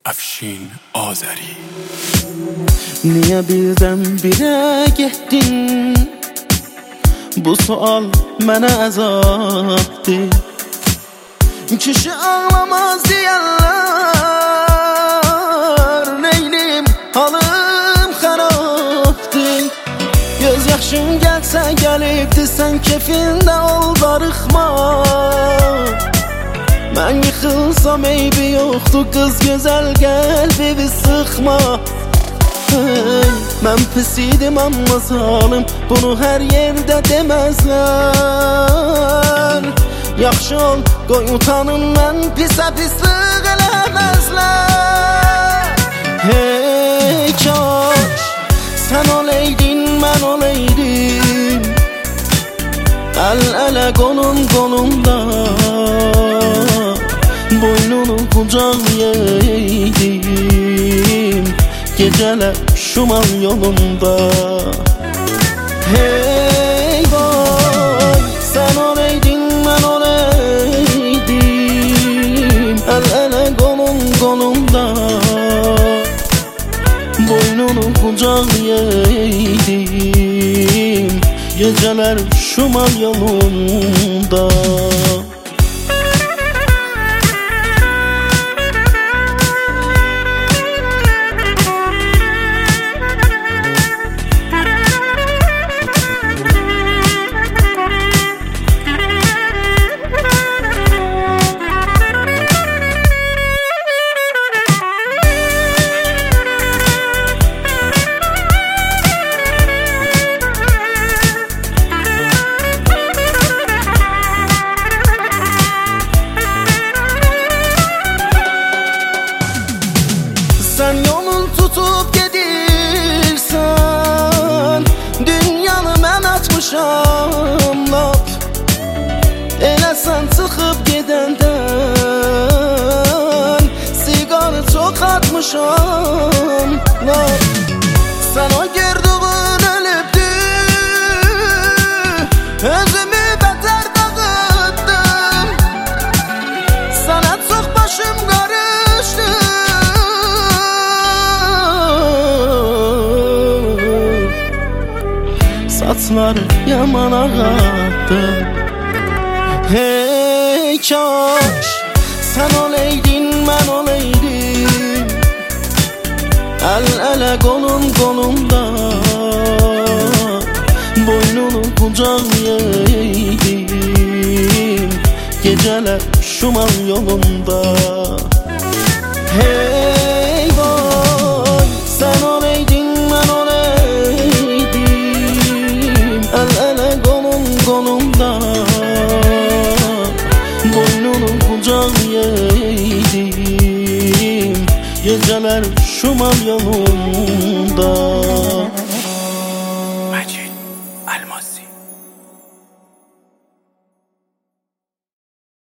Afşin Azəri. Niye birden-birə getdin? Bu sual mənə əzabdır. Kişi ağlamaz deyərlər, neylim halım xarabdır. Göz yaşın gəlsə gəlibdir, sən kefində ol, darıxma. Mən yıxılsam eybi yoxdur, qız gözəl qəlbimi sıxma. Mən pis idim amma zalım, bunu hər yerdə deməzlər. Yaxşı ol, qoy utanım, mən pisə pislik eləməzlər. Hey kaş, sən oleydin, mən oleydim, əl-ələ qolum qolumda, boynunu qucaqlayaydım, gecələr şumal yolunda. Hey boy, sən oleydin, mən oleydim, əl-ələ qolum qolumda, boynunu qucaqlayaydım, gecələr şumal yolunda. Sen yolun tutup gedirsen, dünyanı mən açmışam lap. Elə sən çıxıb gedəndən, siqarı çox atmışam lap. Sen o gördüğün ölübdü, özümü beter dağıttım. Sana çox başım qarışdı, saçları yaman ağardı. Hey kaş, sən oleydin, mən oleydim, əl-ələ qolum qolumda, boynunu qucaqlayaydım, gecələr şumal yolunda. Hey boy, sən oleydin, mən oleydim, əl-ələ qolum qolumda, boynunu qucaqlayaydım, gecələr şumal yolunda.